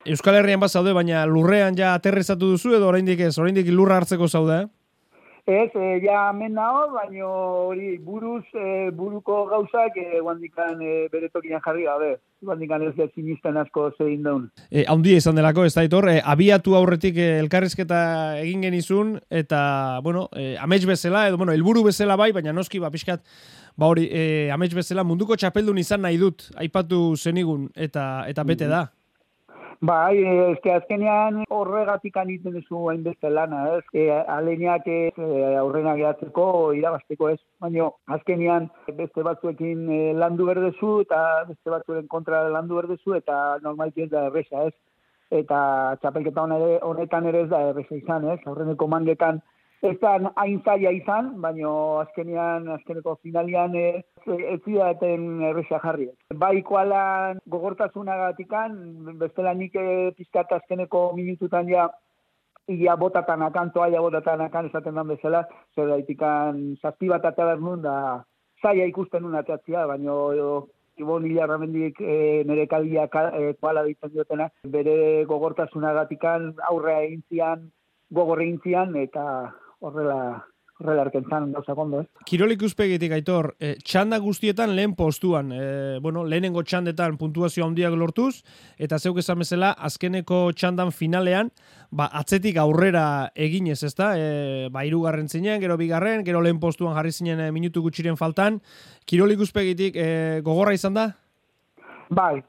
Euskal Herrian bat zaude, baina lurrean ja aterrizatu duzu edo oraindik ez, oraindik lurra hartzeko zaude? Ez, ja hemen nago, baina hori buruko gauzak guandikan bere tokian jarri gabe. Guandikan ez sinisten asko zein daun. Haundia izan delako, ez da, Aitor, abiatu aurretik elkarrizketa egin genizun, eta, bueno, amets bezala, edo, bueno, helburu bezala bai, baina noski, pixkat, hori, amets bezala munduko txapeldun izan nahi dut, aipatu zenigun, eta bete da. Bai, azkenean horregatik anitzen duzu hainbeste lana, ez? Aleniak aurrena gehatzeko, irabazteko ez. Baina azkenean beste batzuekin landu berdezu eta beste batzuen kontra landu berdezu eta normalki ez da erresa, ez? Eta txapelketa honetan ere ez da erresa izan, ez? Aurreneko mangetan ez da hain zaila izan, baina azkeneko finalian ez zidaten erresa jarri. Bai koalan gogortasunagatikan, bestela nik pizkat azkeneko minututan ja ia botatanak, toalla botatanak esaten dan bezala, zer daitikan zazpi bat atabernun da zaila ikusten unateatzia, baina Ibon Ilarramendik nire kalia koala ditzen diotena, bere gogortasunagatikan aurrea egin gogorre egin eta horrela erkentzan gauza kondo, ez? Kirol ikuspegitik, Aitor, txanda guztietan lehen postuan, lehenengo txandetan puntuazio handiak lortuz, eta zeuk esan bezala, azkeneko txandan finalean, atzetik aurrera eginez, ezta? Hirugarren zinen, gero bigarren, gero lehen postuan jarri zinen minutu gutxiren faltan. Kirol ikuspegitik gogorra izan da? Bai.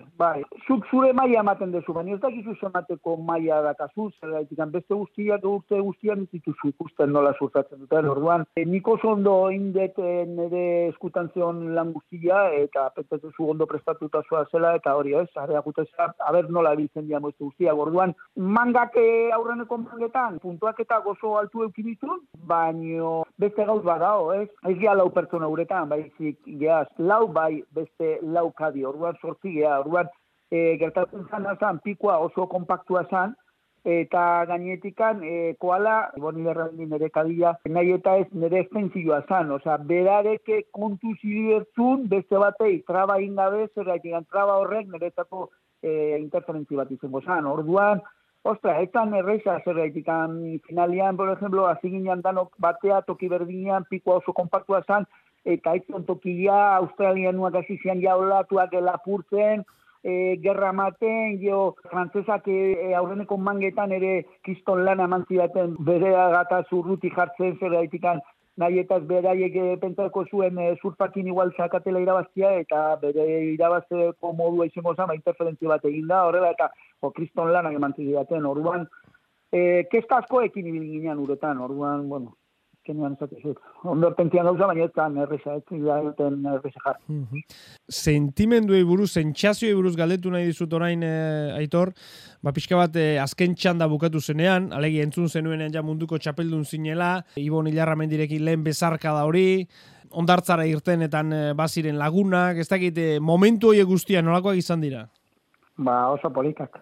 Zuk zure maila ematen dezu, baina ez dakizu emateko maila dakazu, zergaitik, beste guztiak urte guztiak ez dituzu ikusten nola surtatzen duten. Orduan, nik oso ondo indet nire eskutan zeon lan guztia, eta pentsatuzu ondo prestatuta zua zela, eta hori ez, areakuteza, haber nola biltzen dian beste guztiak. Orduan, mangak aurreneko mangetan, puntuak eta gozo altu eukinitu, baina beste gauz badao, ez? Ez gea lau pertsona uretan, baizik geaz, lau bai beste lau kadi, orduan sortzi geha, orduan gertatzen zan pikoa oso kompaktua zan, eta gainetikan koala, Ibon Ilarramendi nire kadila, nahi eta ez nire estentzioa zan, osea, berareke kontu zilibertzun, beste batei traba ingabe, zerraitik traba horrek niretzako interferentzi bat izango zan, orduan, ostra, etan erreza zerraitik finalian, por ejemplo, aziginan danok batea, toki berdinean, pikoa oso kompaktua zan, eta aitzon tokia, australianuak hasi zian jaulatuak lapurtzen, gerra maten, frantzesak aurreneko mangetan ere kriston lana eman zidaten bere gata zurruti jartzen zer daitikan, nahi eta beraiek pentsako zuen surfakin igual sakatela irabaztia, eta bere irabazteko modua izango zama interferentzia bat eginda, horrela eta kriston lana eman zidaten, orduan, kezka askoekin ibil ginean uretan, orduan, bueno, kenean esatezut. Ondo pentzian gauza, baina ez zan erreza, erreza jarri. Sentimenduei buruz, sentsazioei buruz galdetu nahi dizut orain, Aitor, pixka bat azken txanda bukatu zenean, alegi entzun zenuenean ja munduko txapeldun zinela, Ibon Ilarramendirekin lehen bezarka da hori, ondartzara irtenetan baziren lagunak, ez dakit, momentu horiek guztiak nolakoak izan dira? Oso politak.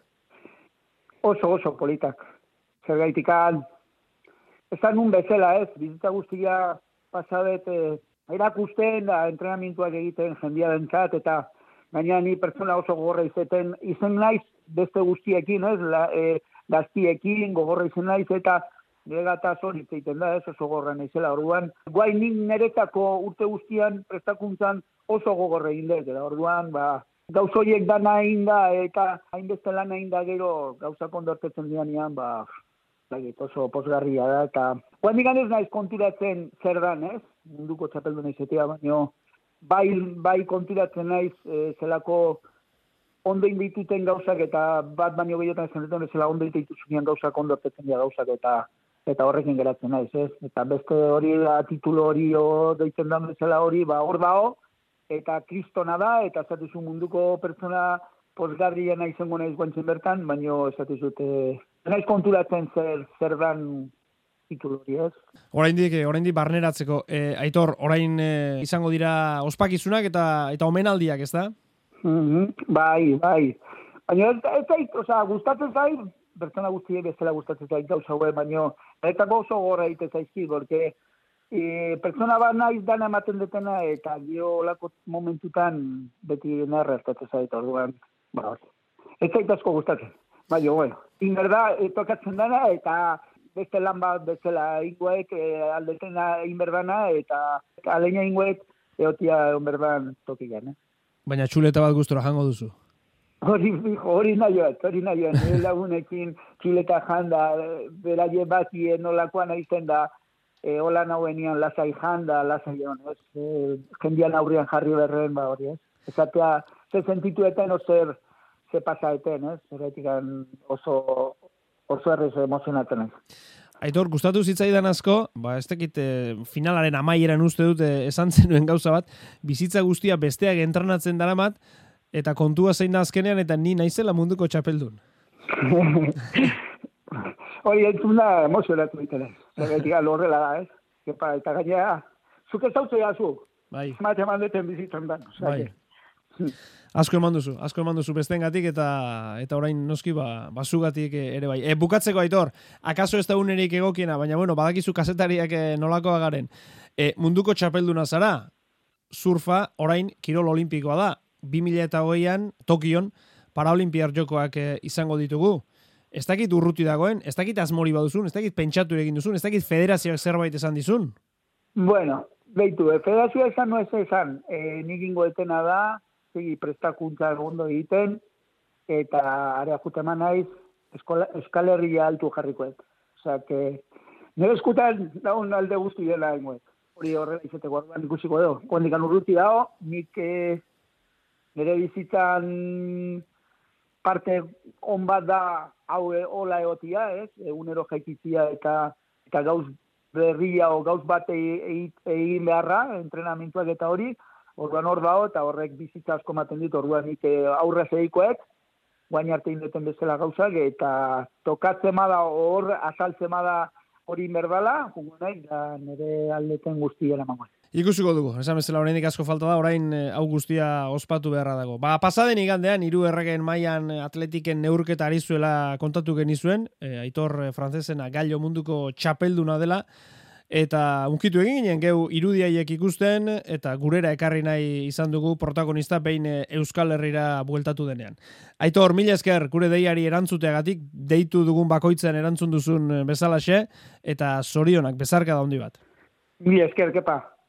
Oso politak. Zergaitikan, ez da nun bezala, ez, bizitza guztia pasadet erakusten da entrenamientuak egiten jendearen txat, eta gaina ni pertsona oso gogorra izen naiz beste guztiekin, ez, gaztiekin gogorra izen naiz, eta negata zoritz egiten da, ez, oso gogorra naizela, orduan, guai nik niretako urte guztian prestakuntzan oso gogorra egin dut, orduan, gauzoiek dana egin da, eta hainbeste lan egin da gero gauzak ondortetzen dianean, oso posgarria da, eta guandik ez naiz konturatzen zer dan, ez? Munduko txapelduna izatea, baina bai konturatzen naiz zelako ondo indituten gauzak, eta bat baino gehiotan esan duten zela ondo indituzunean gauzak ondo ertetzen dira gauzak, eta horrekin geratzen naiz, ez? Eta beste hori da, titulo hori deitzen da bezala hori, hor dao, eta kristona da, eta esatuzu munduko pertsona posgarria izango naiz guantzen bertan, baina esatuzut naiz konturatzen zer dan titulu hori, ez? Oraindik barneratzeko. Aitor, orain izango dira ospakizunak eta omenaldiak, ez da? Bai. Baina ez zait, gustatzen zait, pertsona guztiek bezala gustatzen zait gauza haue, baina etako oso gorra egiten zaizki, porque pertsona bat naiz dana ematen detena, eta gio olako momentutan beti narra estatzen zait, orduan, Ez zait asko gustatzen. Baina, bueno, inberda tokatzen dana, eta beste lan bat bezala ingoek aldetena inberdana, eta aleina ingoek eotia inberdan tokian. Baina txuleta bat gustora jango duzu. Hori nahioet. Nire lagunekin txuleta janda, beraie bati nolakoan aizten da, hola nauenian lasai janda, lasai hon, jendian aurrian jarri berren, hori, ez? Ezatea, ze sentitueten ozer, ze pasaeten, ez? Zeretikan oso errez emozionatzen ez. Aitor, gustatu zitzaidan asko, ez dakit finalaren amaieran uste dut esan zenuen gauza bat, bizitza guztia besteak entrenatzen daramat, eta kontua zein da azkenean, eta ni naizela munduko txapeldun. Hori entzun da emozionatu ditela. Zeretikan horrela da, ez? Eta gainera, zuk ez dautzea zu. Bai. Mate eman duten bizitzen da. Bai. Asko eman duzu bestengatik eta orain noski bazugatik ere bai. Bukatzeko Aitor, akaso ez da unerik egokiena, baina bueno, badakizu kazetariak nolakoa garen. Munduko txapelduna zara, surfa orain kirol olimpikoa da. 2008an Tokion Paraolimpiar jokoak izango ditugu. Ez dakit urruti dagoen, ez dakit asmori baduzun, ez dakit pentsatu egin duzun, ez dakit federazioak zerbait esan dizun. Bueno, beitu, federazioa esan no ez esan, nik ingo etena da, segi prestakuntza ondo egiten, eta area juteman naiz, Euskal Herria altu jarrikoet. Osea, que nire eskutan daun alde guzti dela ingoet. Hori horrela izeteko arduan ikusiko edo. Kondikan urruti dago, nik nire bizitzan parte on bat da hau hola egotia, ez? Egunero jaikitzia eta gauz berria o gauz bat egin beharra, entrenamentuak eta hori, orduan hor dago, eta horrek bizitza asko maten dit, orduan nik aurra zeikoek, guain arte indeten bezala gauzak, eta tokatzen da hor, azaltzen da hori inberdala, jungo nahi, da nire aldeten guztia emangoen. Ikusiko dugu, esan bezala oraindik asko falta da, orain hau guztia ospatu beharra dago. Pasaden igandean, 3 erregen mailan atletiken neurketa ari zuela kontatu genizuen, Aitor frantzesena gailo munduko txapelduna dela, eta unkitu egin ginen geu irudiaiek ikusten, eta gurera ekarri nahi izan dugu protagonista behin Euskal Herrira bueltatu denean. Aitor, mila esker, gure deiari erantzuteagatik, deitu dugun bakoitzen erantzun duzun bezalaxe, eta zorionak, bezarka da handi bat. Mila esker, kepa.